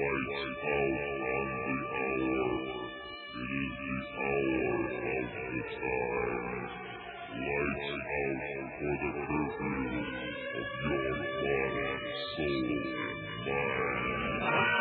Lights out on the hour. It is the hour of the time. Lights out for the curfew of your body, soul, and mind.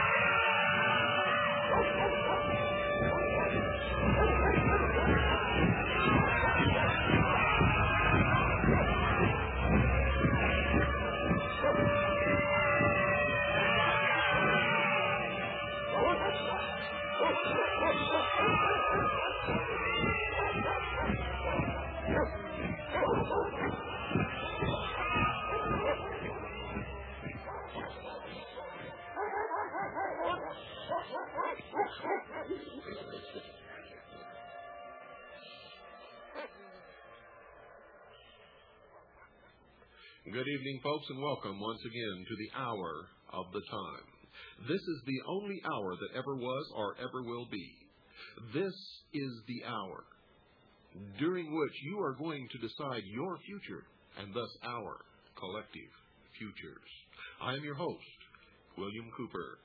Good evening, folks, and welcome once again to the Hour of the Time. This is the only hour that ever was or ever will be. This is the hour during which you are going to decide your future and thus our collective futures. I am your host, William Cooper.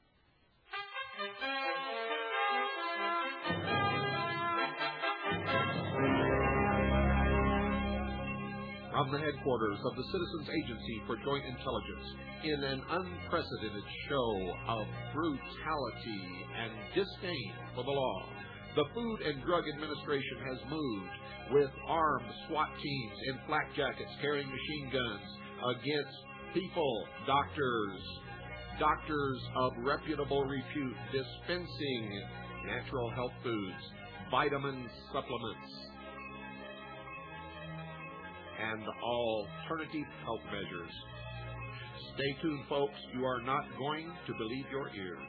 From the headquarters of the Citizens Agency for Joint Intelligence, in an unprecedented show of brutality and disdain for the law, the Food and Drug Administration has moved with armed SWAT teams in flak jackets carrying machine guns against people, doctors of reputable repute dispensing natural health foods, vitamin supplements, and alternative health measures. Stay tuned, folks. You are not going to believe your ears.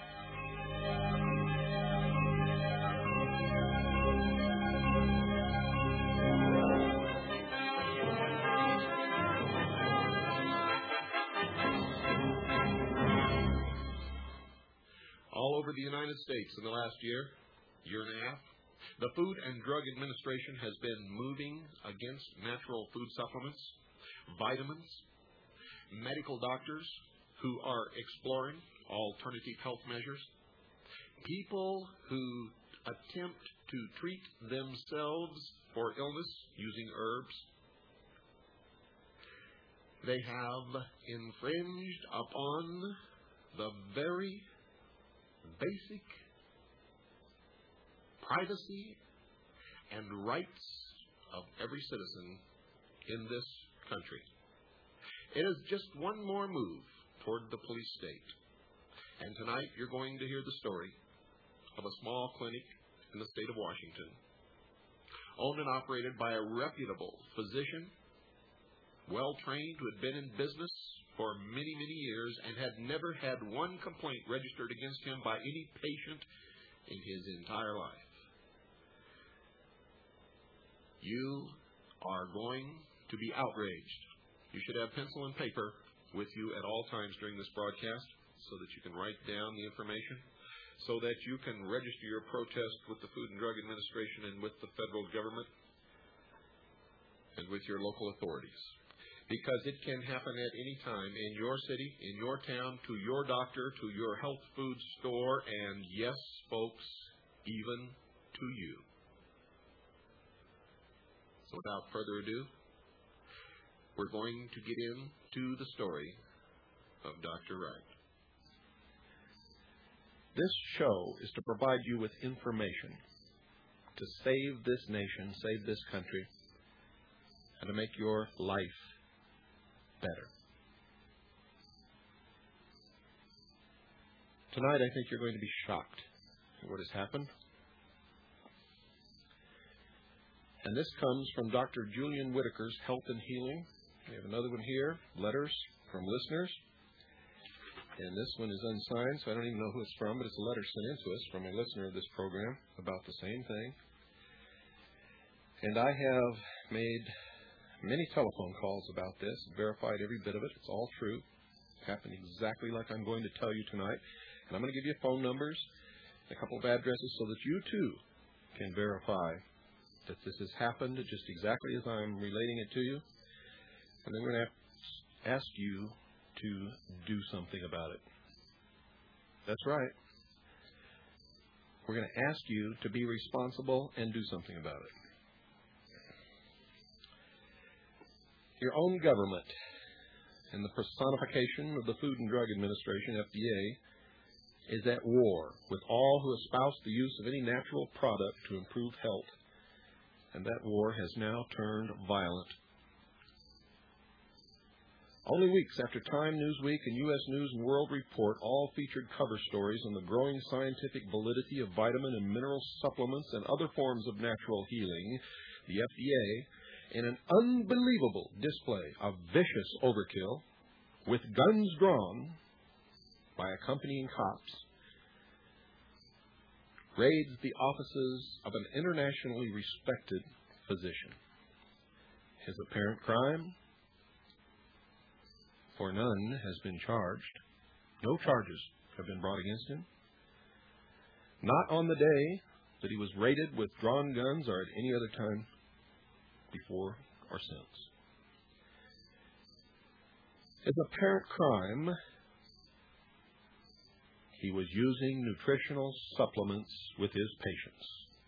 All over the United States in the last year and a half, the Food and Drug Administration has been moving against natural food supplements, vitamins, medical doctors who are exploring alternative health measures, people who attempt to treat themselves for illness using herbs. They have infringed upon the very basic privacy and rights of every citizen in this country. It is just one more move toward the police state. And tonight you're going to hear the story of a small clinic in the state of Washington, owned and operated by a reputable physician, well-trained, who had been in business for many, many years and had never had one complaint registered against him by any patient in his entire life. You are going to be outraged. You should have pencil and paper with you at all times during this broadcast so that you can write down the information, so that you can register your protest with the Food and Drug Administration and with the federal government and with your local authorities. Because it can happen at any time in your city, in your town, to your doctor, to your health food store, and yes, folks, even to you. So without further ado, we're going to get into the story of Dr. Wright. This show is to provide you with information to save this nation, save this country, and to make your life better. Tonight, I think you're going to be shocked at what has happened. And this comes from Dr. Julian Whitaker's Health and Healing. We have another one here, letters from listeners. And this one is unsigned, so I don't even know who it's from, but it's a letter sent in to us from a listener of this program about the same thing. And I have made many telephone calls about this, verified every bit of it. It's all true. It happened exactly like I'm going to tell you tonight. And I'm going to give you phone numbers, a couple of addresses, so that you too can verify that this has happened just exactly as I'm relating it to you. And then we're going to ask you to do something about it. That's right. We're going to ask you to be responsible and do something about it. Your own government and the personification of the Food and Drug Administration, FDA, is at war with all who espouse the use of any natural product to improve health. And that war has now turned violent. Only weeks after Time, Newsweek, and U.S. News and World Report all featured cover stories on the growing scientific validity of vitamin and mineral supplements and other forms of natural healing, the FDA, in an unbelievable display of vicious overkill, with guns drawn by accompanying cops, raids the offices of an internationally respected physician. His apparent crime? For none has been charged. No charges have been brought against him. Not on the day that he was raided with drawn guns or at any other time before or since. His apparent crime: he was using nutritional supplements with his patients.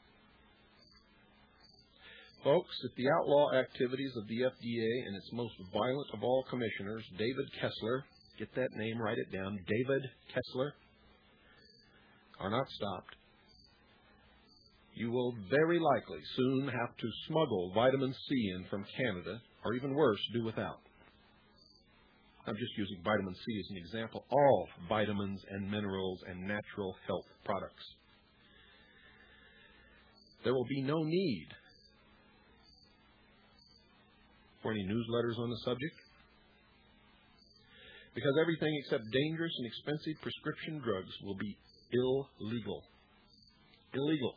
Folks, if the outlaw activities of the FDA and its most violent of all commissioners, David Kessler, get that name, write it down, David Kessler, are not stopped, you will very likely soon have to smuggle vitamin C in from Canada, or even worse, do without. I'm just using vitamin C as an example. All vitamins and minerals and natural health products. There will be no need for any newsletters on the subject, because everything except dangerous and expensive prescription drugs will be illegal. Illegal.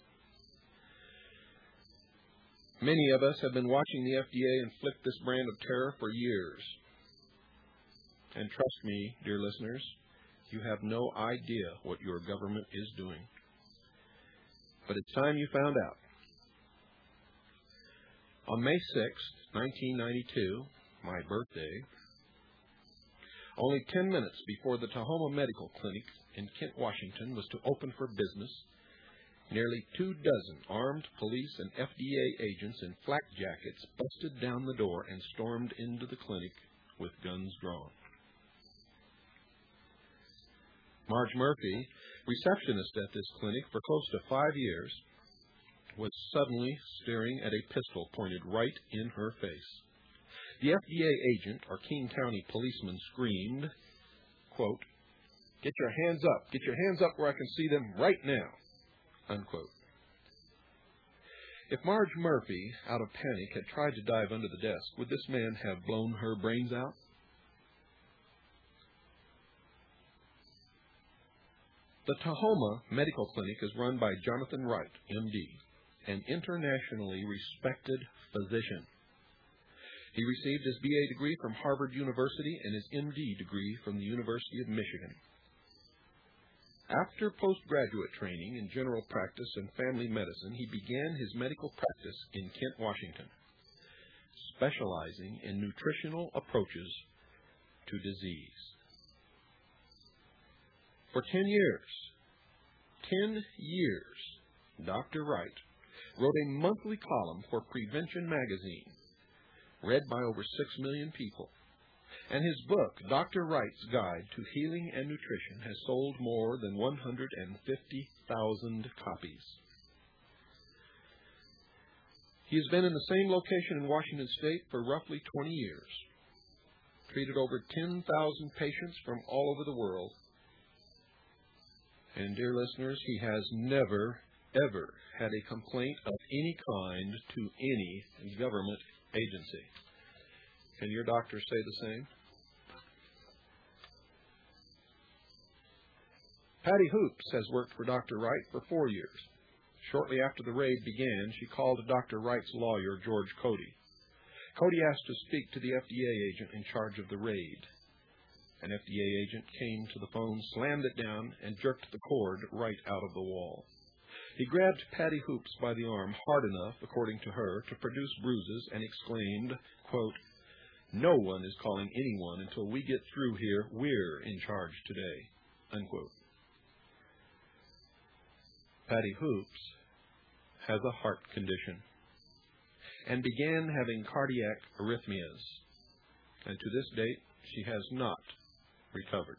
Many of us have been watching the FDA inflict this brand of terror for years. And trust me, dear listeners, you have no idea what your government is doing. But it's time you found out. On May 6th, 1992, my birthday, only 10 minutes before the Tahoma Medical Clinic in Kent, Washington was to open for business, nearly 24 armed police and FDA agents in flak jackets busted down the door and stormed into the clinic with guns drawn. Marge Murphy, receptionist at this clinic for close to 5 years, was suddenly staring at a pistol pointed right in her face. The FDA agent, or King County policeman, screamed, quote, "Get your hands up. Get your hands up where I can see them right now," unquote. If Marge Murphy, out of panic, had tried to dive under the desk, would this man have blown her brains out? The Tahoma Medical Clinic is run by Jonathan Wright, M.D., an internationally respected physician. He received his BA degree from Harvard University and his MD degree from the University of Michigan. After postgraduate training in general practice and family medicine, he began his medical practice in Kent, Washington, specializing in nutritional approaches to disease. For 10 years, Dr. Wright wrote a monthly column for Prevention Magazine, read by over 6 million people. And his book, Dr. Wright's Guide to Healing and Nutrition, has sold more than 150,000 copies. He has been in the same location in Washington State for roughly 20 years, treated over 10,000 patients from all over the world. And, dear listeners, he has never, ever had a complaint of any kind to any government agency. Can your doctor say the same? Patty Hoops has worked for Dr. Wright for 4 years. Shortly after the raid began, she called Dr. Wright's lawyer, George Cody. Cody asked to speak to the FDA agent in charge of the raid. An FDA agent came to the phone, slammed it down, and jerked the cord right out of the wall. He grabbed Patty Hoops by the arm hard enough, according to her, to produce bruises, and exclaimed, quote, "No one is calling anyone until we get through here. We're in charge today," unquote. Patty Hoops has a heart condition and began having cardiac arrhythmias, and to this date she has not recovered.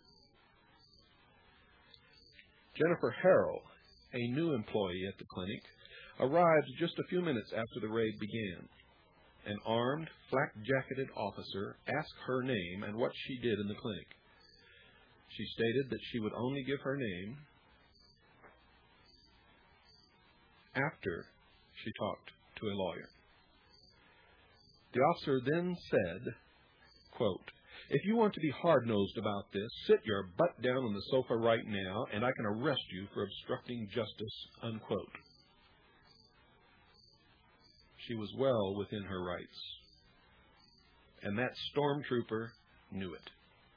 Jennifer Harrell, a new employee at the clinic, arrived just a few minutes after the raid began. An armed, flak-jacketed officer asked her name and what she did in the clinic. She stated that she would only give her name after she talked to a lawyer. The officer then said, quote, "If you want to be hard-nosed about this, sit your butt down on the sofa right now, and I can arrest you for obstructing justice," unquote. She was well within her rights, and that stormtrooper knew it.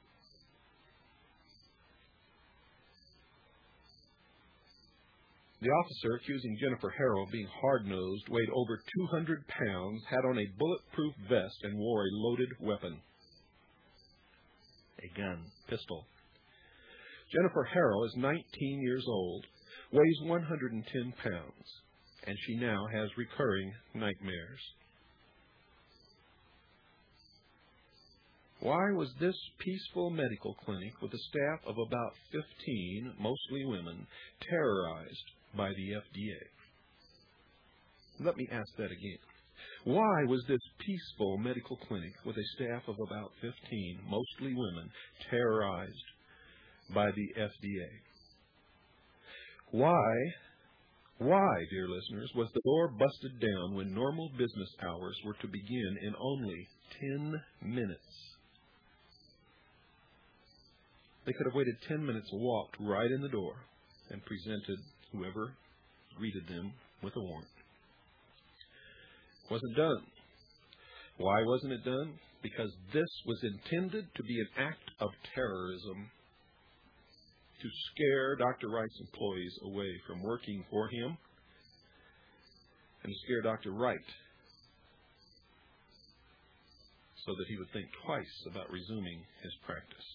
The officer accusing Jennifer Harrell of being hard-nosed weighed over 200 pounds, had on a bulletproof vest, and wore a loaded weapon. A gun, pistol. Jennifer Harrell is 19 years old, weighs 110 pounds, and she now has recurring nightmares. Why was this peaceful medical clinic with a staff of about 15, mostly women, terrorized by the FDA? Let me ask that again. Why was this peaceful medical clinic with a staff of about 15, mostly women, terrorized by the FDA? Why, dear listeners, was the door busted down when normal business hours were to begin in only 10 minutes? They could have waited 10 minutes, walked right in the door, and presented whoever greeted them with a warrant. It wasn't done. Why wasn't it done? Because this was intended to be an act of terrorism to scare Dr. Wright's employees away from working for him and to scare Dr. Wright so that he would think twice about resuming his practice.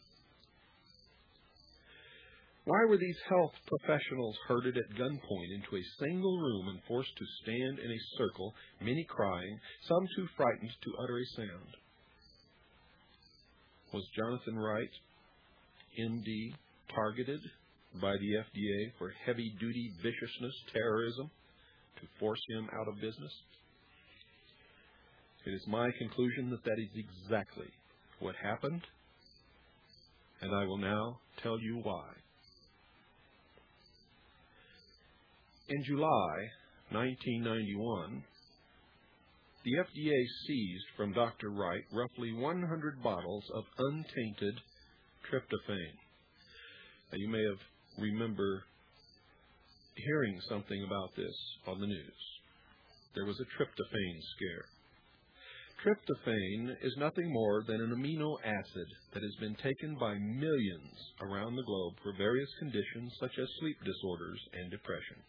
Why were these health professionals herded at gunpoint into a single room and forced to stand in a circle, many crying, some too frightened to utter a sound? Was Jonathan Wright, MD, targeted by the FDA for heavy-duty viciousness, terrorism, to force him out of business? It is my conclusion that that is exactly what happened, and I will now tell you why. In July 1991, the FDA seized from Dr. Wright roughly 100 bottles of untainted tryptophan. Now, you may have remember hearing something about this on the news. There was a tryptophan scare. Tryptophan is nothing more than an amino acid that has been taken by millions around the globe for various conditions such as sleep disorders and depression.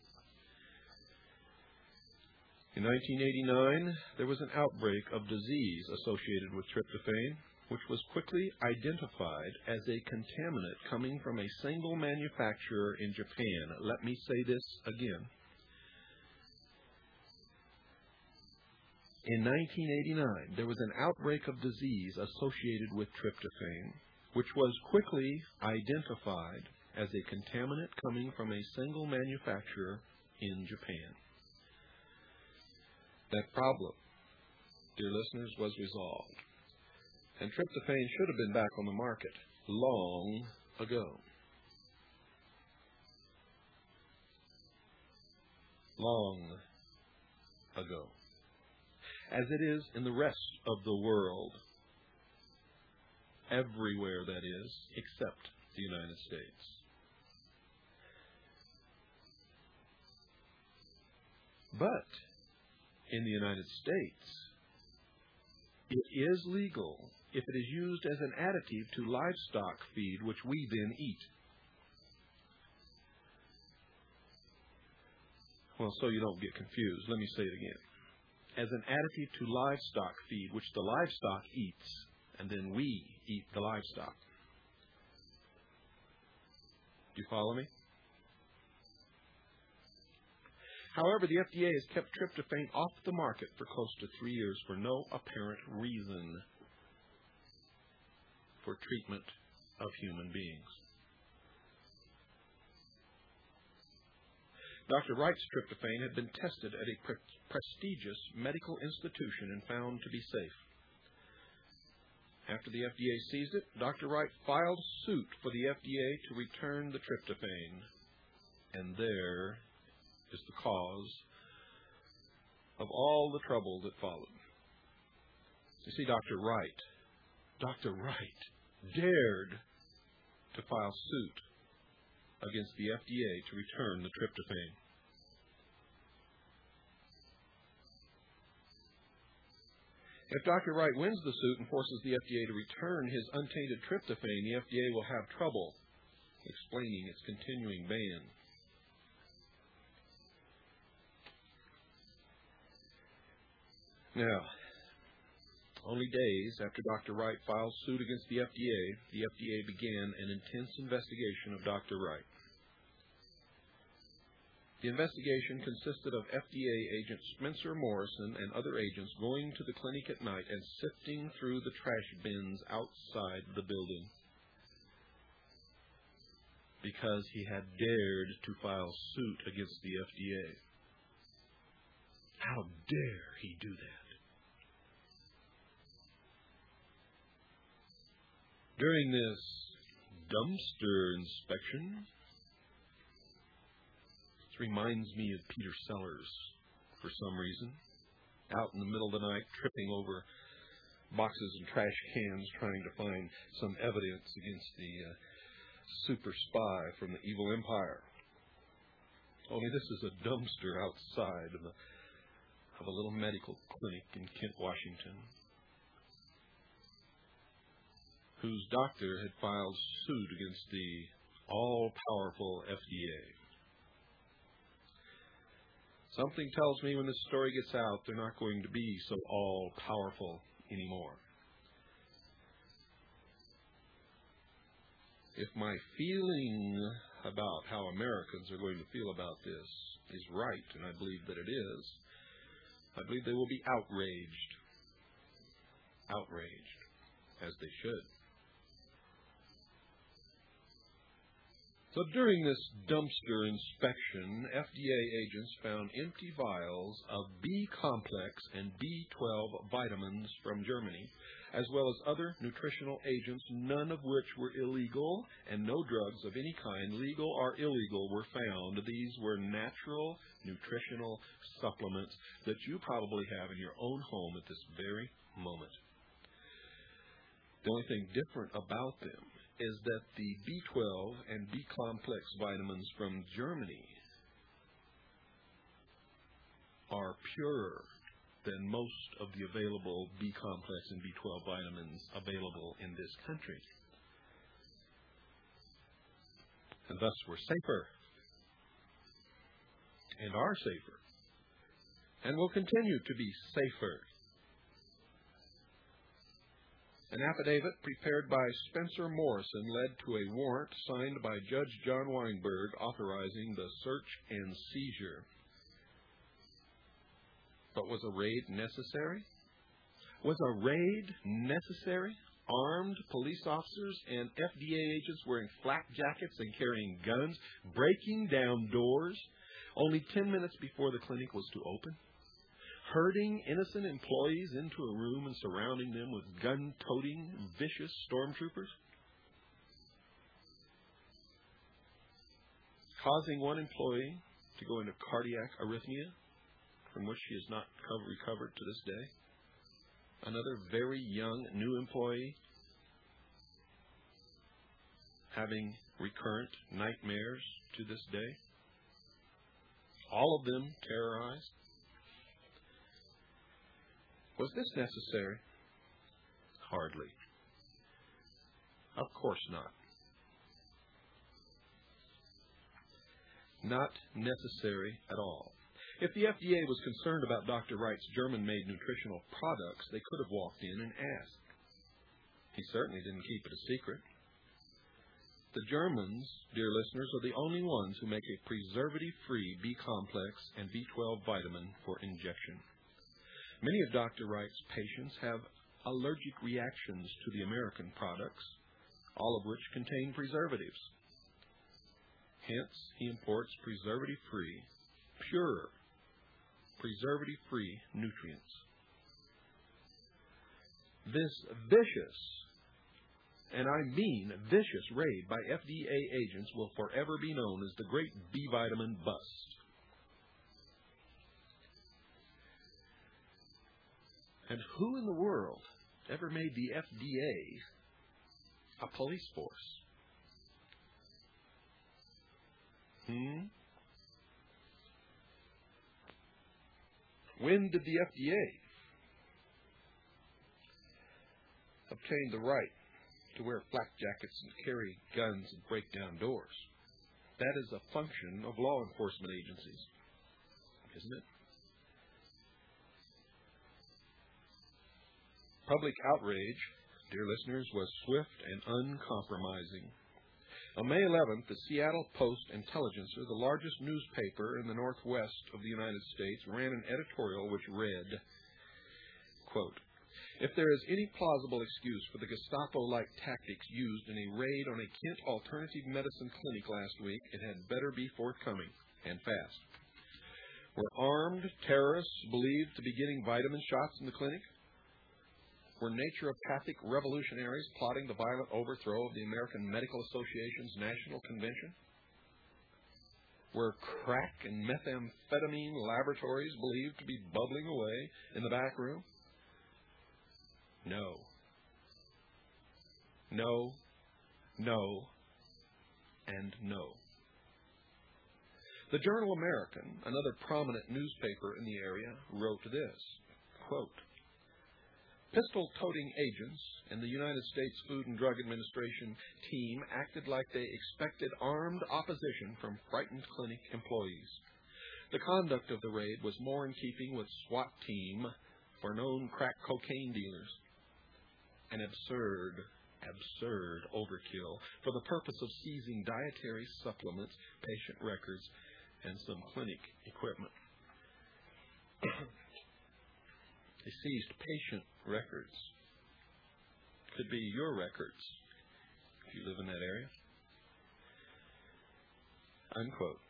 In 1989, there was an outbreak of disease associated with tryptophan, which was quickly identified as a contaminant coming from a single manufacturer in Japan. Let me say this again. In 1989, there was an outbreak of disease associated with tryptophan, which was quickly identified as a contaminant coming from a single manufacturer in Japan. That problem, dear listeners, was resolved. And tryptophan should have been back on the market long ago. Long ago. As it is in the rest of the world, everywhere that is, except the United States. But in the United States, it is legal if it is used as an additive to livestock feed, which we then eat. Well, so you don't get confused, let me say it again. As an additive to livestock feed, which the livestock eats, and then we eat the livestock. Do you follow me? However, the FDA has kept tryptophan off the market for close to 3 years for no apparent reason for treatment of human beings. Dr. Wright's tryptophan had been tested at a prestigious medical institution and found to be safe. After the FDA seized it, Dr. Wright filed suit for the FDA to return the tryptophan. And there is the cause of all the trouble that followed. You see, Dr. Wright dared to file suit against the FDA to return the tryptophan. If Dr. Wright wins the suit and forces the FDA to return his untainted tryptophan, the FDA will have trouble explaining its continuing ban. Now, only days after Dr. Wright filed suit against the FDA began an intense investigation of Dr. Wright. The investigation consisted of FDA agent Spencer Morrison and other agents going to the clinic at night and sifting through the trash bins outside the building because he had dared to file suit against the FDA. How dare he do that? During this dumpster inspection, reminds me of Peter Sellers for some reason, out in the middle of the night tripping over boxes and trash cans trying to find some evidence against the super spy from the evil empire. Only this is a dumpster outside of a little medical clinic in Kent, Washington, whose doctor had filed suit against the all-powerful FDA. Something tells me when this story gets out, they're not going to be so all-powerful anymore. If my feeling about how Americans are going to feel about this is right, and I believe that it is, I believe they will be outraged. Outraged, as they should. So during this dumpster inspection, FDA agents found empty vials of B-complex and B12 vitamins from Germany, as well as other nutritional agents, none of which were illegal, and no drugs of any kind, legal or illegal, were found. These were natural nutritional supplements that you probably have in your own home at this very moment. The only thing different about them is that the B12 and B-complex vitamins from Germany are purer than most of the available B-complex and B12 vitamins available in this country. And thus we're safer. And are safer. And will continue to be safer. An affidavit prepared by Spencer Morrison led to a warrant signed by Judge John Weinberg authorizing the search and seizure. But was a raid necessary? Was a raid necessary? Armed police officers and FDA agents wearing flak jackets and carrying guns, breaking down doors only 10 minutes before the clinic was to open? Herding innocent employees into a room and surrounding them with gun-toting, vicious stormtroopers? Causing one employee to go into cardiac arrhythmia, from which she has not recovered to this day? Another very young new employee having recurrent nightmares to this day? All of them terrorized? Was this necessary? Hardly. Of course not. Not necessary at all. If the FDA was concerned about Dr. Wright's German-made nutritional products, they could have walked in and asked. He certainly didn't keep it a secret. The Germans, dear listeners, are the only ones who make a preservative-free B-complex and B12 vitamin for injection. Many of Dr. Wright's patients have allergic reactions to the American products, all of which contain preservatives. Hence, he imports preservative-free, pure, preservative-free nutrients. This vicious, and I mean vicious, raid by FDA agents will forever be known as the Great B Vitamin Bust. And who in the world ever made the FDA a police force? When did the FDA obtain the right to wear flak jackets and carry guns and break down doors? That is a function of law enforcement agencies, isn't it? Public outrage, dear listeners, was swift and uncompromising. On May 11th, the Seattle Post-Intelligencer, the largest newspaper in the northwest of the United States, ran an editorial which read, quote, "If there is any plausible excuse for the Gestapo-like tactics used in a raid on a Kent alternative medicine clinic last week, it had better be forthcoming, and fast. Were armed terrorists believed to be getting vitamin shots in the clinic? Were naturopathic revolutionaries plotting the violent overthrow of the American Medical Association's National Convention? Were crack and methamphetamine laboratories believed to be bubbling away in the back room? No. No, no, and no." The Journal American, another prominent newspaper in the area, wrote this, quote, "Pistol-toting agents in the United States Food and Drug Administration team acted like they expected armed opposition from frightened clinic employees. The conduct of the raid was more in keeping with SWAT team for known crack cocaine dealers. An absurd overkill for the purpose of seizing dietary supplements, patient records, and some clinic equipment." They seized patient records. Could be your records if you live in that area. Unquote.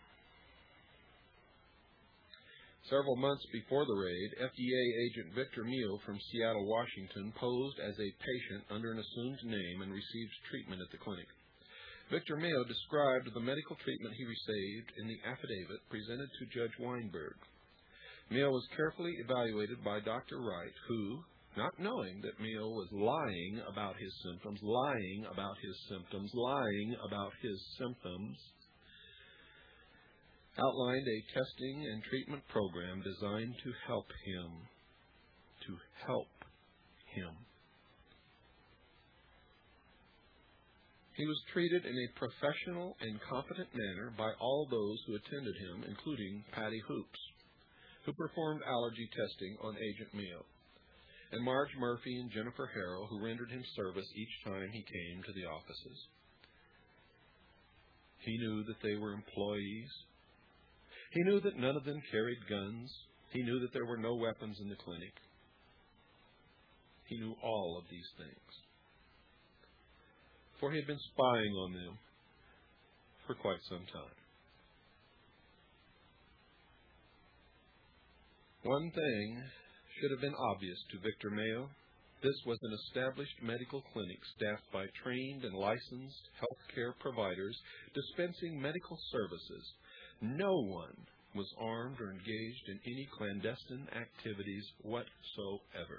Several months before the raid, FDA agent Victor Meehl from Seattle, Washington, posed as a patient under an assumed name and received treatment at the clinic. Victor Meehl described the medical treatment he received in the affidavit presented to Judge Weinberg. Meehl was carefully evaluated by Dr. Wright, who, not knowing that Meehl was lying about his symptoms, outlined a testing and treatment program designed to help him. He was treated in a professional and competent manner by all those who attended him, including Patty Hoops, who performed allergy testing on Agent Meehl, and Marge Murphy and Jennifer Harrell, who rendered him service each time he came to the offices. He knew that they were employees. He knew that none of them carried guns. He knew that there were no weapons in the clinic. He knew all of these things, for he had been spying on them for quite some time. One thing should have been obvious to Victor Meehl. This was an established medical clinic staffed by trained and licensed healthcare providers dispensing medical services. No one was armed or engaged in any clandestine activities whatsoever.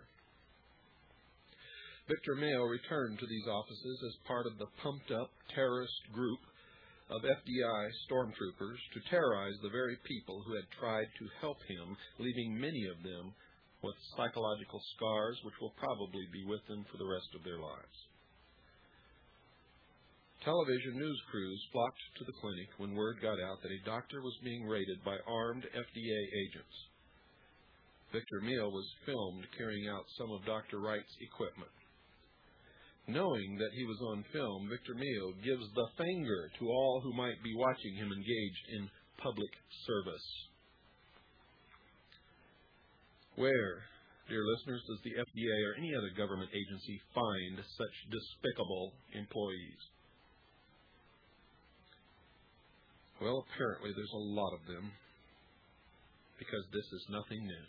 Victor Meehl returned to these offices as part of the pumped-up terrorist group of FBI stormtroopers to terrorize the very people who had tried to help him, leaving many of them with psychological scars which will probably be with them for the rest of their lives. Television news crews flocked to the clinic when word got out that a doctor was being raided by armed FDA agents. Victor Meehl was filmed carrying out some of Dr. Wright's equipment. Knowing that he was on film, Victor Mio gives the finger to all who might be watching him engaged in public service. Where, dear listeners, does the FDA or any other government agency find such despicable employees? Well, apparently there's a lot of them, because this is nothing new.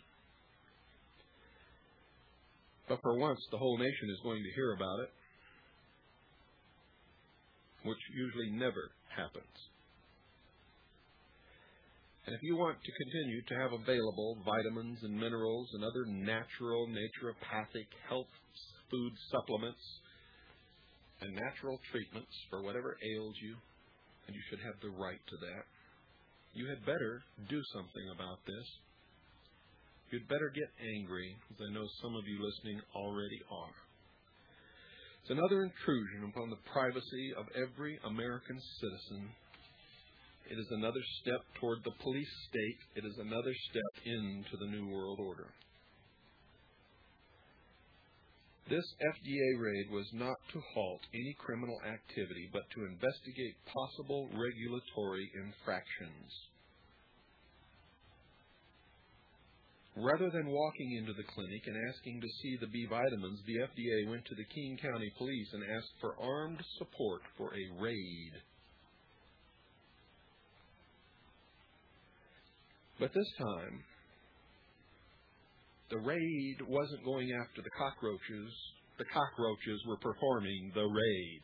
But for once, the whole nation is going to hear about it, which usually never happens. And if you want to continue to have available vitamins and minerals and other natural, naturopathic health food supplements and natural treatments for whatever ails you, and you should have the right to that, you had better do something about this. You'd better get angry, as I know some of you listening already are. It's another intrusion upon the privacy of every American citizen. It is another step toward the police state. It is another step into the New World Order. This FDA raid was not to halt any criminal activity, but to investigate possible regulatory infractions. Rather than walking into the clinic and asking to see the B vitamins, the FDA went to the King County Police and asked for armed support for a raid. But this time, the raid wasn't going after the cockroaches. The cockroaches were performing the raid.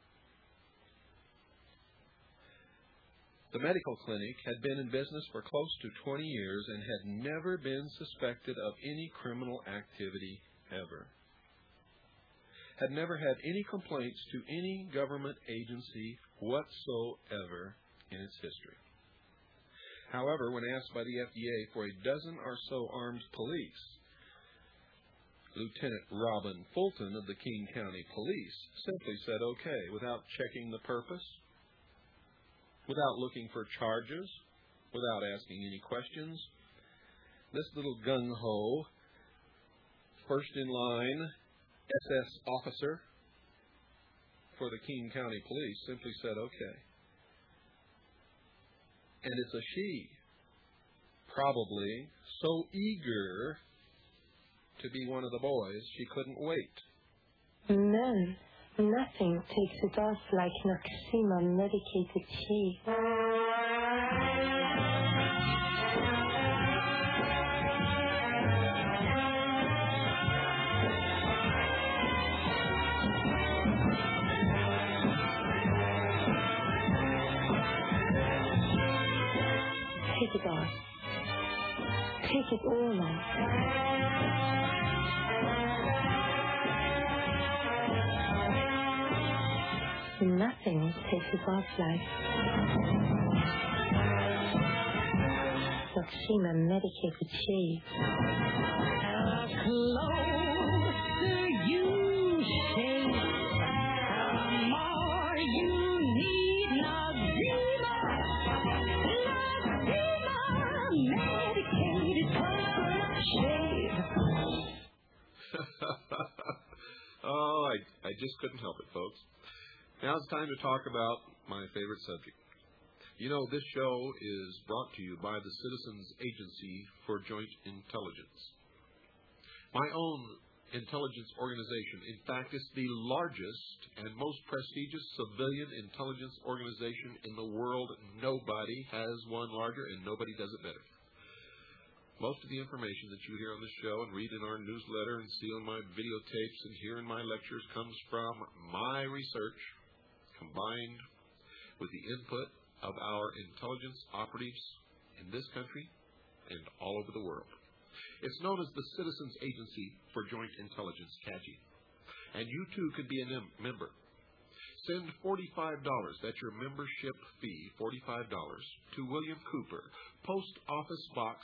The medical clinic had been in business for close to 20 years and had never been suspected of any criminal activity ever. Had never had any complaints to any government agency whatsoever in its history. However, when asked by the FDA for a dozen or so armed police, Lieutenant Robin Fulton of the King County Police simply said okay, without checking the purpose, without looking for charges, without asking any questions. This little gung-ho, first-in-line SS officer for the King County Police simply said okay. And it's a she, probably so eager to be one of the boys, she couldn't wait. No, nothing takes it off like Noxema medicated tea. Take it off. Take it all off. Nothing takes it off like Noxema medicated tea. How closer you shake, the more you need Noxema. Noxema medicated shave. Oh, I just couldn't help it, folks. Now it's time to talk about my favorite subject. You know, this show is brought to you by the Citizens Agency for Joint Intelligence. My own intelligence organization. In fact, it's the largest and most prestigious civilian intelligence organization in the world. Nobody has one larger, and nobody does it better. Most of the information that you hear on this show and read in our newsletter and see on my videotapes and hear in my lectures comes from my research, combined with the input of our intelligence operatives in this country and all over the world. It's known as the Citizens Agency for Joint Intelligence, CAJI. And you too could be a member. Send $45, that's your membership fee, $45, to William Cooper, Post Office Box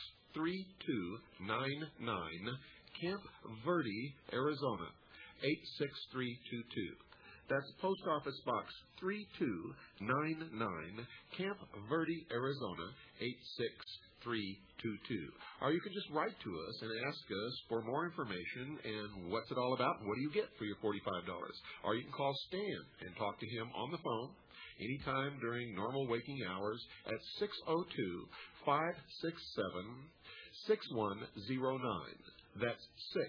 3299, Camp Verde, Arizona, 86322. That's Post Office Box 3299, Camp Verde, Arizona, Or you can just write to us and ask us for more information and what's it all about and what do you get for your $45. Or you can call Stan and talk to him on the phone anytime during normal waking hours at 602-567-6109. That's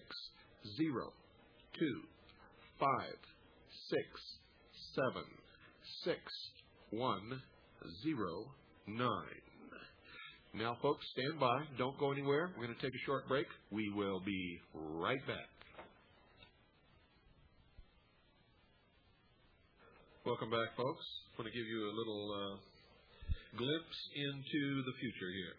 602-567-6109. Now, folks, stand by. Don't go anywhere. We're going to take a short break. We will be right back. Welcome back, folks. I want to give you a little glimpse into the future here.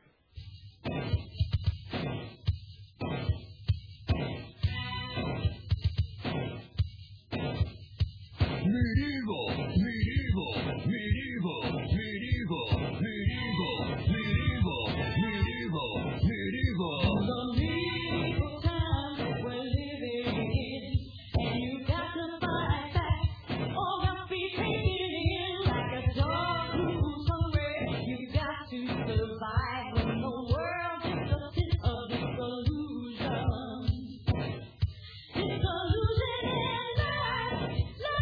Medieval, medieval, medieval, medieval, medieval, medieval, medieval, medieval. The medieval times we're living in, and you got to fight back, or you'll be taken in like a dog who's hungry. You got to survive when the world is a pit of disillusion. Disillusion and lies.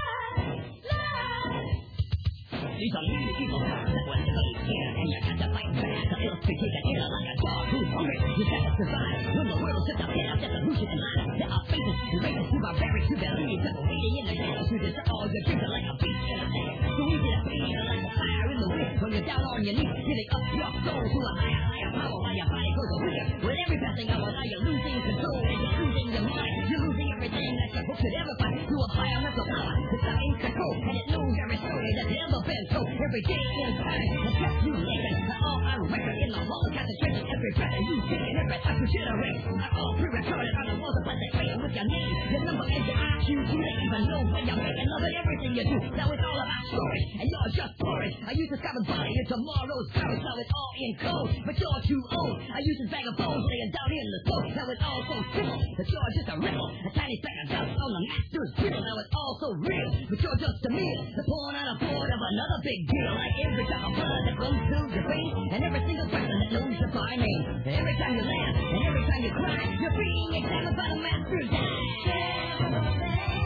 These are medieval times that we're living in, and you got to fight back, or else be taken in like a dog who's hungry. You got to survive when the world is a pit of disillusion and lies. There are faces and races who are buried to their leaves, that are waiting in the shadows to destroy all your dreams like a beast in a sand. So easy to feel like a fire in the wind when you're down on your knees, giving up your soul to a higher, higher power while your body grows weaker. With every passing hour, now you're losing control and you're losing your mind. You're losing everything that your book could ever find. To a higher mental power that's not in control, and it knows every story that's ever been told. Every day in time, and kept you living. All on record in the wall, concentration. Every breath that you take and every thought you generate are all pre-recorded on the walls of plastic plate with your name, your number, and your IQ. You don't even know when you're making love and everything you do. Now it's all about storage, and you're just storage. I use this carbon body in tomorrow's garbage. Now it's all in code, but you're too old. I use this bag of bones laying down in the snow. Now it's all so simple, but you're just a ripple. A tiny speck of dust on the master's grill. Now it's all so real, but you're just a meal. The pawn on a board of another big deal. Like every drop of blood that runs through your veins, and every single person that knows your by name. And every time you laugh, and every time you cry, you're being examined by the master's eye.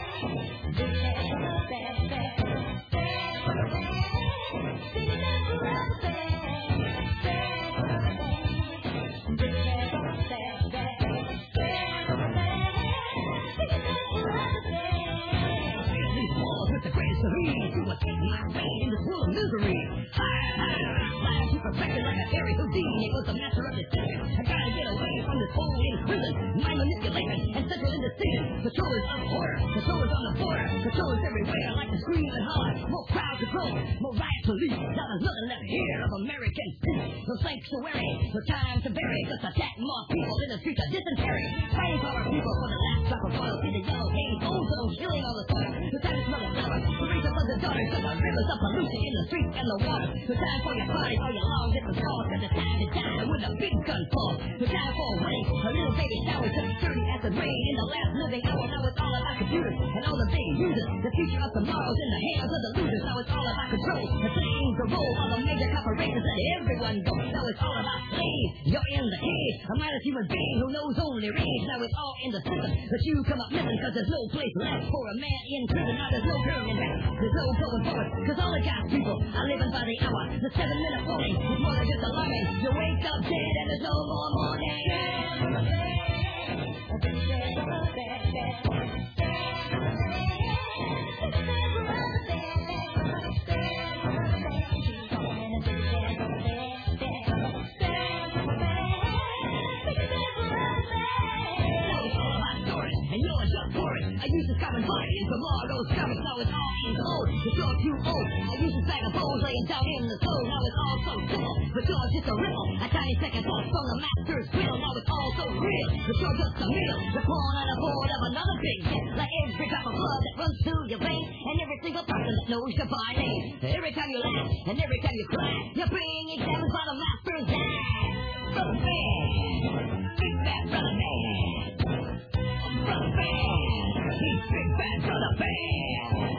Misery. Fire to perfection like a Harry Houdini was the master of deception. I gotta get away from this whole in prison. Mind manipulation and central indecision. Controllers of order, controllers on the border, controllers everywhere like to scream and holler. More crowd control, more riot police. Now there's nothing left here of American peace. No sanctuary, no time to bury. Just attack more people in the streets of dysentery. Fighting for our people for the last drop of oil. See the yellow cane, ozone killing all the soil. The time to smell the flower, to raise up the daughters of the rivers of pollution in the streets and the water. The time for your party, all your long distance calls. And the time to die with a big gun fall. The time for a wedding, a little baby shower. Took dirty acid rain in the last living hour. Now it's all about computers and all the big users. The future of tomorrow's in the hands of the losers. Now it's all about control. The playing the role of the major corporations that everyone goes. Now it's all about slaves. You're in the cage. A mindless human being who knows only rage. Now it's all in the system that you come up missing. Cause there's no place left for a man in prison. Now there's no turning back. There's no going forward. Cause all the God's people are living by the hour. The 7-minute warning is more than just alarming. You wake up dead and there's no more morning. I use this common body in tomorrow's comics. Now it's all in code, but you're too old. I use this bag of bones laying down in the snow. Now it's all so simple, but you're just a ripple. A tiny second thought from the master's grill. Now it's all so real, but you're just a meal. The pawn on a board of another big hit. Like every drop of blood that runs through your veins, and every single person that knows your by name. Every time you laugh, and every time you cry, you're being examined by the master's eye. Brother man, big bad brother man. Brother man, he's big bad brother man.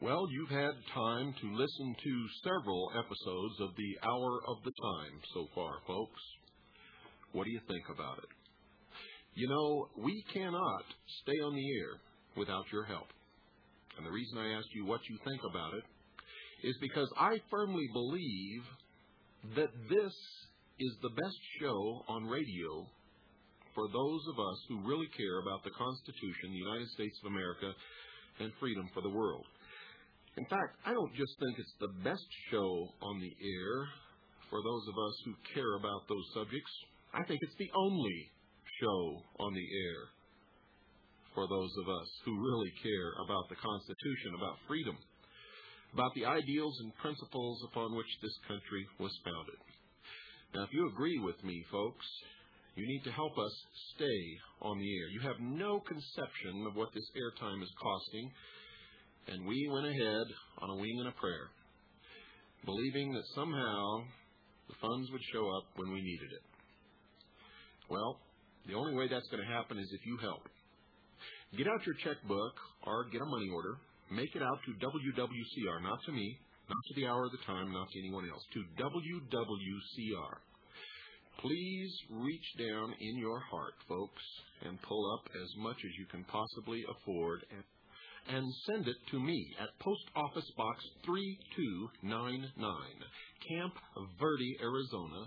Well, you've had time to listen to several episodes of the Hour of the Time so far, folks. What do you think about it? You know, we cannot stay on the air without your help. And the reason I asked you what you think about it is because I firmly believe that this is the best show on radio for those of us who really care about the Constitution, the United States of America, and freedom for the world. In fact, I don't just think it's the best show on the air for those of us who care about those subjects. I think it's the only show on the air for those of us who really care about the Constitution, about freedom, about the ideals and principles upon which this country was founded. Now, if you agree with me, folks, you need to help us stay on the air. You have no conception of what this airtime is costing, and we went ahead on a wing and a prayer, believing that somehow the funds would show up when we needed it. Well, the only way that's going to happen is if you help. Get out your checkbook or get a money order. Make it out to WWCR, not to me, not to the Hour of the Time, not to anyone else, to WWCR. Please reach down in your heart, folks, and pull up as much as you can possibly afford and send it to me at Post Office Box 3299, Camp Verde, Arizona,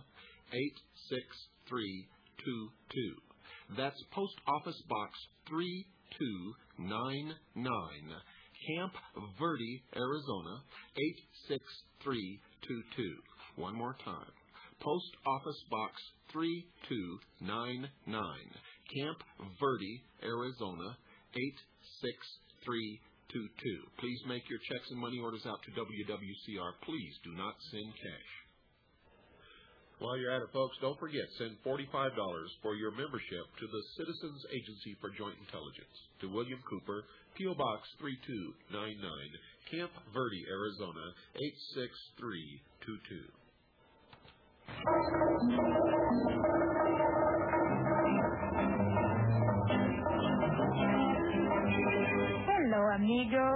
86322. That's Post Office Box 3299, Camp Verde, Arizona, 86322. One more time. Post Office Box 3299, Camp Verde, Arizona, 86322. Please make your checks and money orders out to WWCR. Please do not send cash. While you're at it, folks, don't forget, send $45 for your membership to the Citizens Agency for Joint Intelligence, to William Cooper, P.O. Box 3299, Camp Verde, Arizona, 86322. Hello, amigo.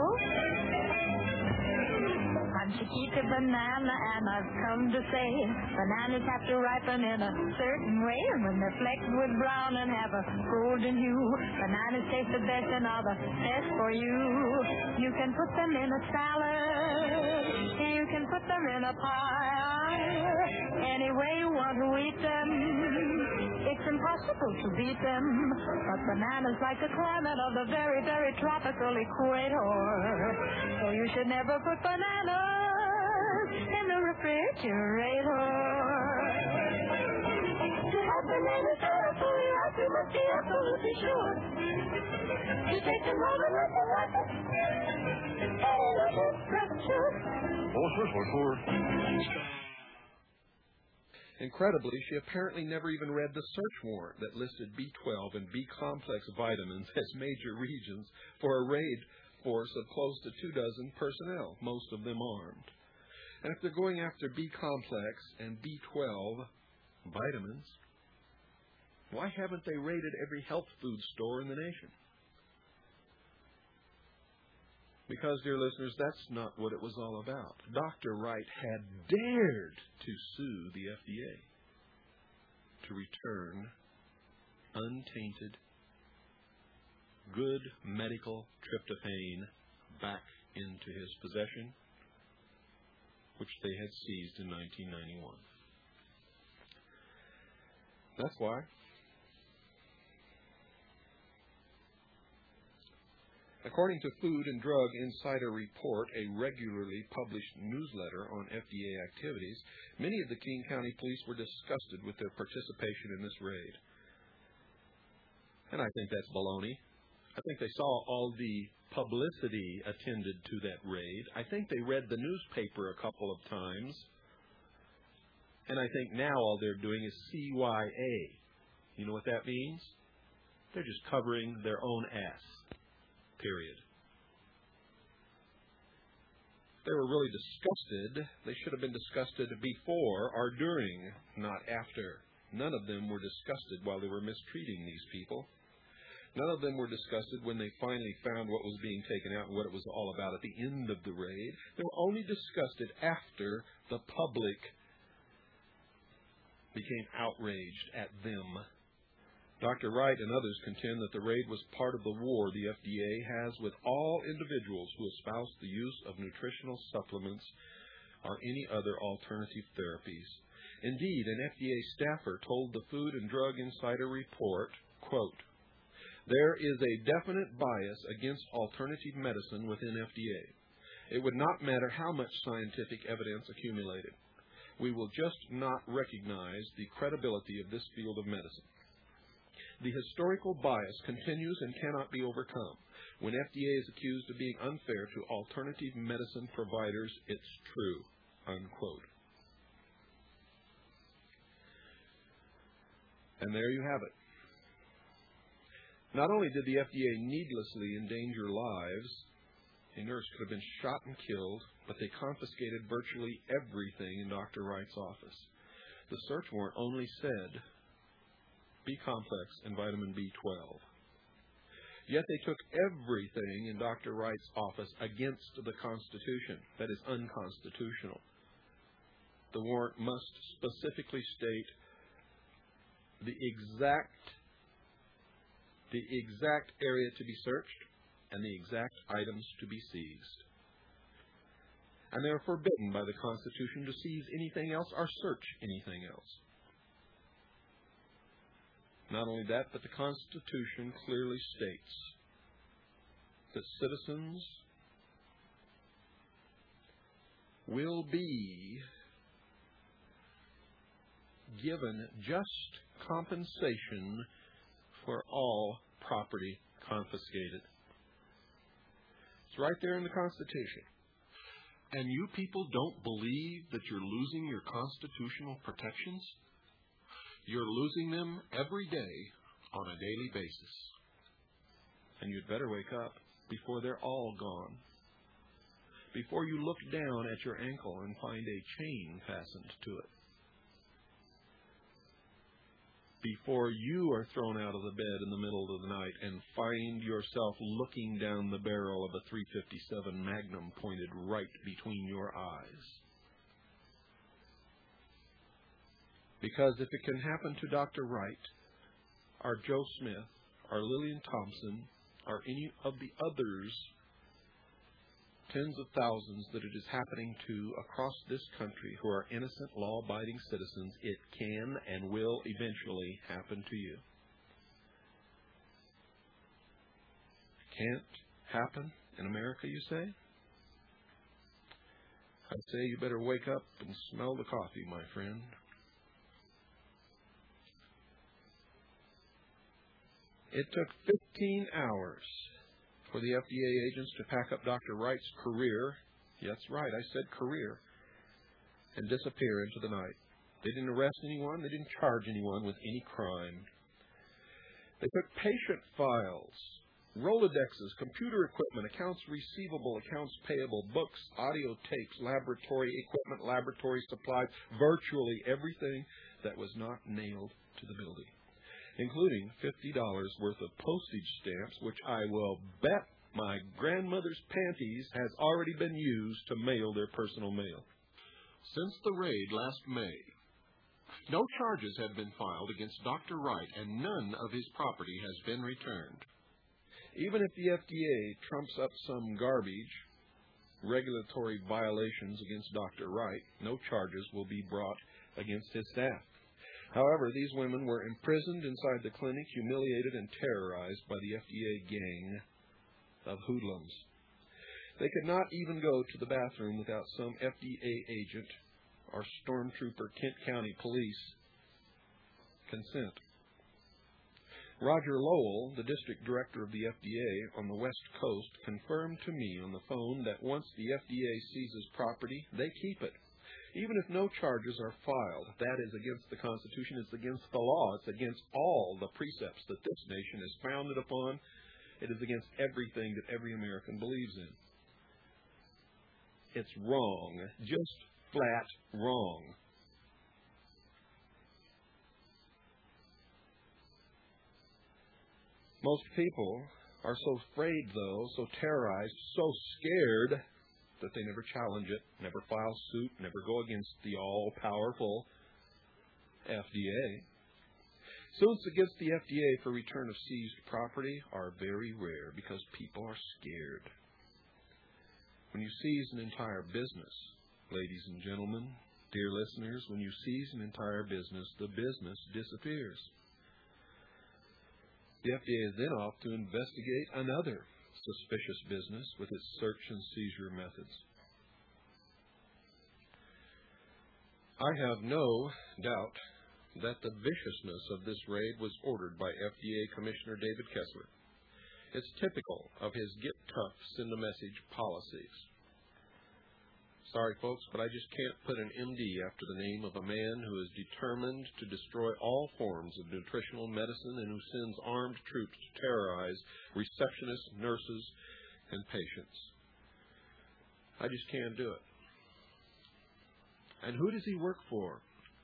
I'm Chiquita Banana, and I've come to say bananas have to ripen in a certain way. And when they're flecked with brown and have a golden hue, bananas taste the best and are the best for you. You can put them in a salad. You can put them in a pie. Any way you want to eat them. It's impossible to beat them. But bananas like the climate of the very, very tropical equator. So you should never put bananas in the refrigerator. To have bananas better for you, you must be absolutely sure. You take them home and let them ripen. And let them structure. Incredibly, she apparently never even read the search warrant that listed B12 and B-complex vitamins as major regions for a raid force of close to 24 personnel, most of them armed. And if they're going after B-complex and B12 vitamins, why haven't they raided every health food store in the nation? Because, dear listeners, that's not what it was all about. Dr. Wright had dared to sue the FDA to return untainted, good medical tryptophan back into his possession, which they had seized in 1991. That's why. According to Food and Drug Insider Report, a regularly published newsletter on FDA activities, many of the King County Police were disgusted with their participation in this raid. And I think that's baloney. I think they saw all the publicity attended to that raid. I think they read the newspaper a couple of times. And I think now all they're doing is CYA. You know what that means? They're just covering their own ass. Period. They were really disgusted. They should have been disgusted before or during, not after. None of them were disgusted while they were mistreating these people. None of them were disgusted when they finally found what was being taken out and what it was all about at the end of the raid. They were only disgusted after the public became outraged at them. Dr. Wright and others contend that the raid was part of the war the FDA has with all individuals who espouse the use of nutritional supplements or any other alternative therapies. Indeed, an FDA staffer told the Food and Drug Insider report, quote, "There is a definite bias against alternative medicine within FDA. It would not matter how much scientific evidence accumulated. We will just not recognize the credibility of this field of medicine. The historical bias continues and cannot be overcome. When FDA is accused of being unfair to alternative medicine providers, it's true." Unquote. And there you have it. Not only did the FDA needlessly endanger lives, a nurse could have been shot and killed, but they confiscated virtually everything in Dr. Wright's office. The search warrant only said B-complex and vitamin B12. Yet they took everything in Dr. Wright's office against the Constitution. That is unconstitutional. The warrant must specifically state the exact area to be searched and the exact items to be seized. And they are forbidden by the Constitution to seize anything else or search anything else. Not only that, but the Constitution clearly states that citizens will be given just compensation for all property confiscated. It's right there in the Constitution. And you people don't believe that you're losing your constitutional protections? You're losing them every day on a daily basis. And you'd better wake up before they're all gone. Before you look down at your ankle and find a chain fastened to it. Before you are thrown out of the bed in the middle of the night and find yourself looking down the barrel of a .357 Magnum pointed right between your eyes. Because if it can happen to Dr. Wright, or Joe Smith, or Lillian Thompson, or any of the others, tens of thousands that it is happening to across this country who are innocent, law-abiding citizens, it can and will eventually happen to you. Can't happen in America, you say? I'd say you better wake up and smell the coffee, my friend. It took 15 hours for the FDA agents to pack up Dr. Wright's career, yes, right, I said career, and disappear into the night. They didn't arrest anyone. They didn't charge anyone with any crime. They took patient files, Rolodexes, computer equipment, accounts receivable, accounts payable, books, audio tapes, laboratory equipment, laboratory supplies, virtually everything that was not nailed to the building, including $50 worth of postage stamps, which I will bet my grandmother's panties has already been used to mail their personal mail. Since the raid last May, no charges have been filed against Dr. Wright, and none of his property has been returned. Even if the FDA trumps up some garbage, regulatory violations against Dr. Wright, no charges will be brought against his staff. However, these women were imprisoned inside the clinic, humiliated and terrorized by the FDA gang of hoodlums. They could not even go to the bathroom without some FDA agent or stormtrooper Kent County Police consent. Roger Lowell, the district director of the FDA on the West Coast, confirmed to me on the phone that once the FDA seizes property, they keep it. Even if no charges are filed, that is against the Constitution, it's against the law, it's against all the precepts that this nation is founded upon. It is against everything that every American believes in. It's wrong, just flat wrong. Most people are so afraid, though, so terrorized, so scared, that they never challenge it, never file suit, never go against the all-powerful FDA. Suits against the FDA for return of seized property are very rare because people are scared. When you seize an entire business, ladies and gentlemen, dear listeners, when you seize an entire business, the business disappears. The FDA is then off to investigate another suspicious business with its search and seizure methods. I have no doubt that the viciousness of this raid was ordered by FDA Commissioner David Kessler. It's typical of his get tough, send a message policies. Sorry, folks, but I just can't put an MD after the name of a man who is determined to destroy all forms of nutritional medicine and who sends armed troops to terrorize receptionists, nurses, and patients. I just can't do it. And who does he work for?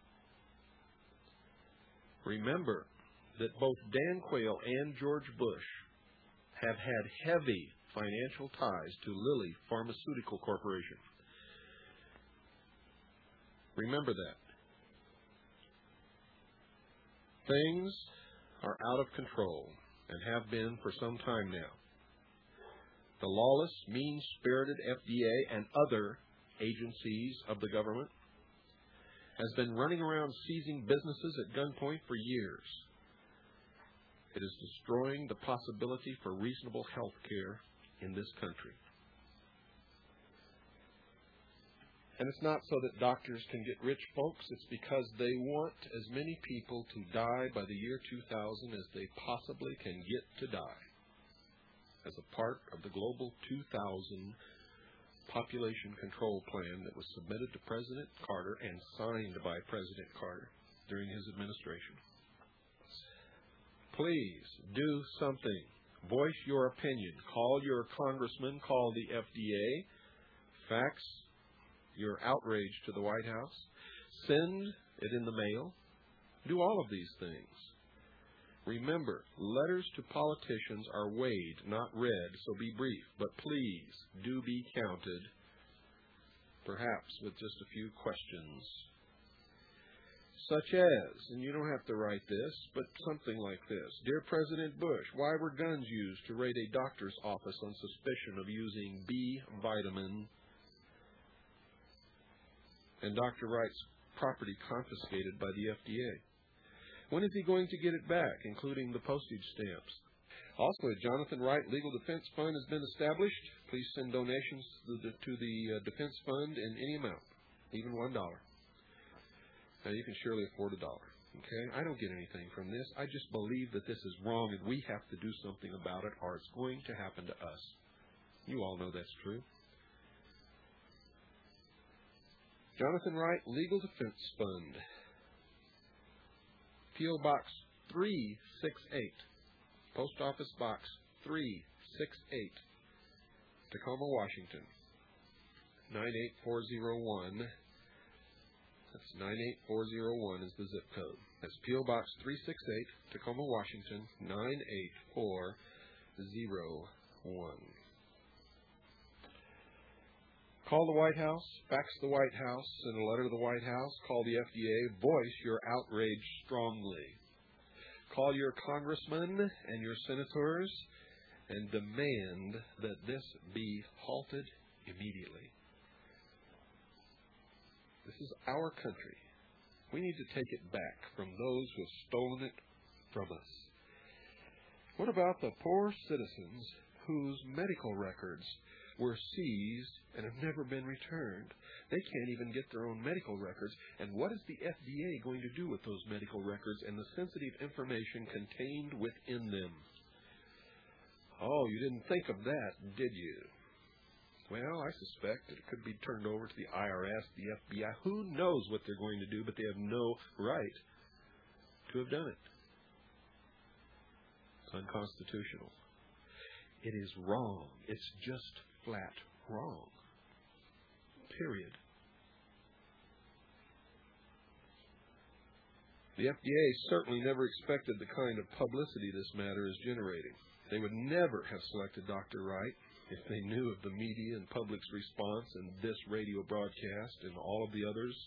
Remember that both Dan Quayle and George Bush have had heavy financial ties to Lilly Pharmaceutical Corporation. Remember that. Things are out of control and have been for some time now. The lawless, mean-spirited FDA and other agencies of the government has been running around seizing businesses at gunpoint for years. It is destroying the possibility for reasonable health care in this country. And it's not so that doctors can get rich, folks. It's because they want as many people to die by the year 2000 as they possibly can get to die, as a part of the Global 2000 population control plan that was submitted to President Carter and signed by President Carter during his administration. Please do something. Voice your opinion. Call your congressman. Call the FDA. Fax your outrage to the White House. Send it in the mail. Do all of these things. Remember, letters to politicians are weighed, not read, so be brief. But please do be counted, perhaps with just a few questions. Such as, and you don't have to write this, but something like this. Dear President Bush, why were guns used to raid a doctor's office on suspicion of using B vitamin and Dr. Wright's property confiscated by the FDA? When is he going to get it back, including the postage stamps? Also, a Jonathan Wright Legal Defense Fund has been established. Please send donations to the Defense Fund in any amount, even $1. Now, you can surely afford $1. Okay? I don't get anything from this. I just believe that this is wrong and we have to do something about it or it's going to happen to us. You all know that's true. Jonathan Wright Legal Defense Fund. P.O. Box 368. Post Office Box 368. Tacoma, Washington. 98401. That's 98401 is the zip code. That's P.O. Box 368, Tacoma, Washington, 98401. Call the White House, fax the White House, send a letter to the White House, call the FDA, voice your outrage strongly. Call your congressmen and your senators and demand that this be halted immediately. This is our country. We need to take it back from those who have stolen it from us. What about the poor citizens whose medical records were seized and have never been returned? They can't even get their own medical records. And what is the FDA going to do with those medical records and the sensitive information contained within them? Oh, you didn't think of that, did you? Well, I suspect that it could be turned over to the IRS, the FBI. Who knows what they're going to do, but they have no right to have done it. It's unconstitutional. It is wrong. It's just flat wrong. Period. The FDA certainly never expected the kind of publicity this matter is generating. They would never have selected Dr. Wright if they knew of the media and public's response in this radio broadcast and all of the others.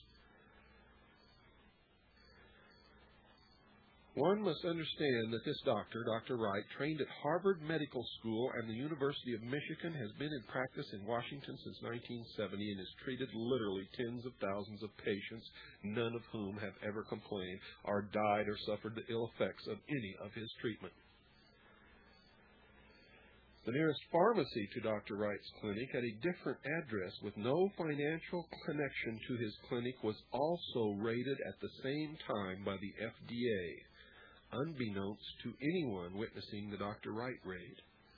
One must understand that this doctor, Dr. Wright, trained at Harvard Medical School and the University of Michigan, has been in practice in Washington since 1970 and has treated literally tens of thousands of patients, none of whom have ever complained or died or suffered the ill effects of any of his treatment. The nearest pharmacy to Dr. Wright's clinic at a different address with no financial connection to his clinic was also raided at the same time by the FDA, unbeknownst to anyone witnessing the Dr. Wright raid.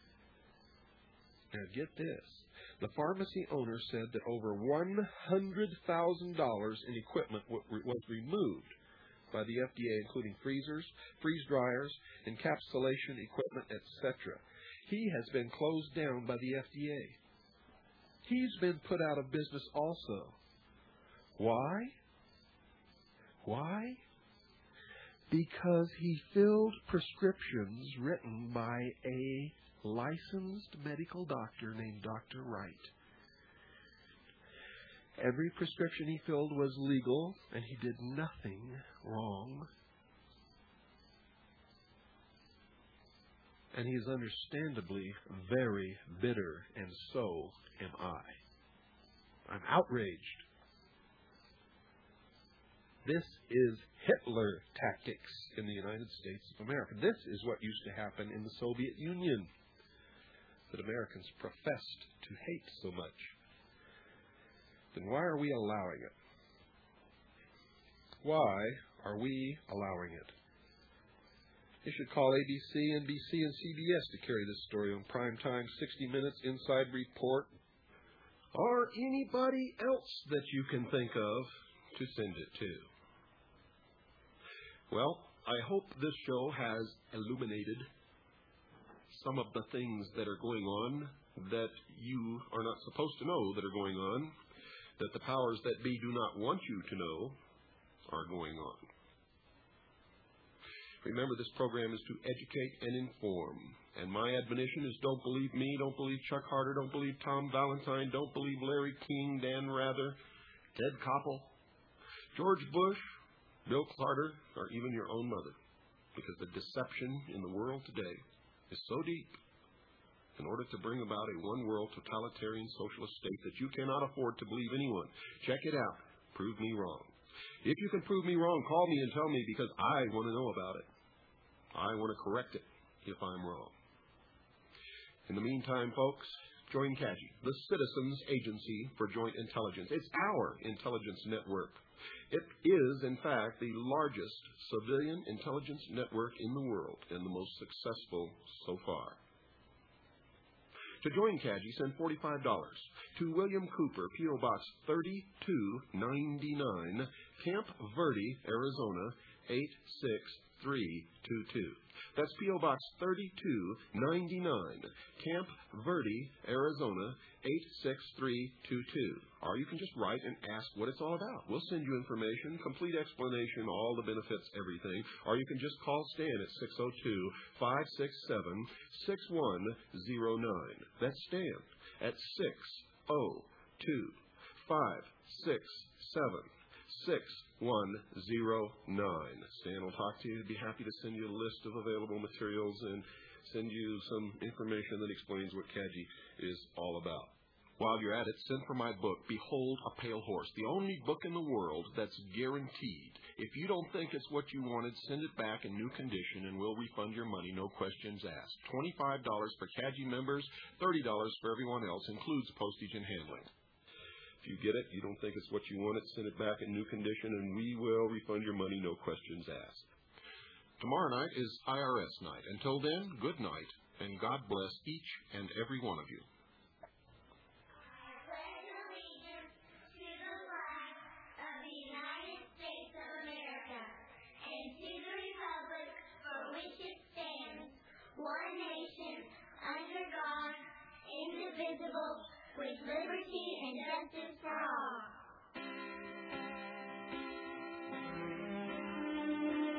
Now get this. The pharmacy owner said that over $100,000 in equipment was removed by the FDA, including freezers, freeze dryers, encapsulation equipment, etc. He has been closed down by the FDA. He's been put out of business also. Why? Why? Because he filled prescriptions written by a licensed medical doctor named Dr. Wright. Every prescription he filled was legal, and he did nothing wrong. And he is understandably very bitter, and so am I. I'm outraged. This is Hitler tactics in the United States of America. This is what used to happen in the Soviet Union that Americans professed to hate so much. Then why are we allowing it? Why are we allowing it? You should call ABC, NBC, and CBS to carry this story on primetime, 60 Minutes, Inside Report, or anybody else that you can think of to send it to. Well, I hope this show has illuminated some of the things that are going on that you are not supposed to know that are going on, that the powers that be do not want you to know are going on. Remember, this program is to educate and inform. And my admonition is don't believe me, don't believe Chuck Harder, don't believe Tom Valentine, don't believe Larry King, Dan Rather, Ted Koppel, George Bush, Bill Carter, or even your own mother. Because the deception in the world today is so deep in order to bring about a one-world totalitarian socialist state that you cannot afford to believe anyone. Check it out. Prove me wrong. If you can prove me wrong, call me and tell me, because I want to know about it. I want to correct it if I'm wrong. In the meantime, folks, join CAGI, the Citizens Agency for Joint Intelligence. It's our intelligence network. It is, in fact, the largest civilian intelligence network in the world and the most successful so far. To join CAGI, send $45 to William Cooper, P.O. Box 3299, Camp Verde, Arizona, 86322. That's P.O. Box 3299, Camp Verde, Arizona, 86322. Or you can just write and ask what it's all about. We'll send you information, complete explanation, all the benefits, everything. Or you can just call Stan at 602-567-6109. That's Stan at 602-567-6109. Stan will talk to you. He'd be happy to send you a list of available materials and send you some information that explains what CAGI is all about. While you're at it, send for my book, Behold a Pale Horse, the only book in the world that's guaranteed. If you don't think it's what you wanted, send it back in new condition and we'll refund your money, no questions asked. $25 for CAGI members, $30 for everyone else, includes postage and handling. If you get it, you don't think it's what you wanted, send it back in new condition and we will refund your money, no questions asked. Tomorrow night is IRS night. Until then, good night, and God bless each and every one of you. One nation, under God, indivisible, with liberty and justice for all.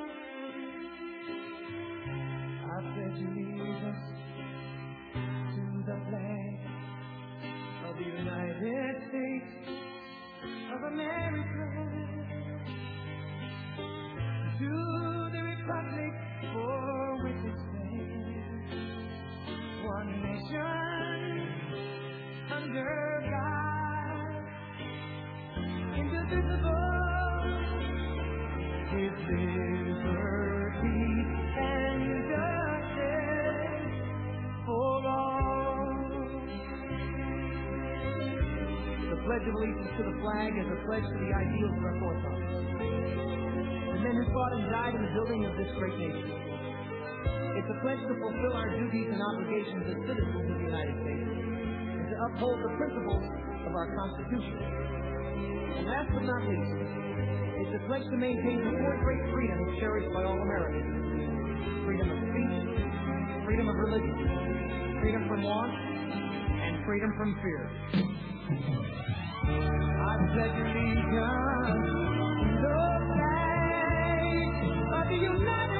Pledge of Allegiance to the flag as a pledge to the ideals of our forefathers. The men who fought and died in the building of this great nation. It's a pledge to fulfill our duties and obligations as citizens of the United States and to uphold the principles of our Constitution. And last but not least, it's a pledge to maintain the four great freedoms cherished by all Americans. Freedom of speech, freedom of religion, freedom from want, and freedom from fear. I pledge allegiance to the flag of the United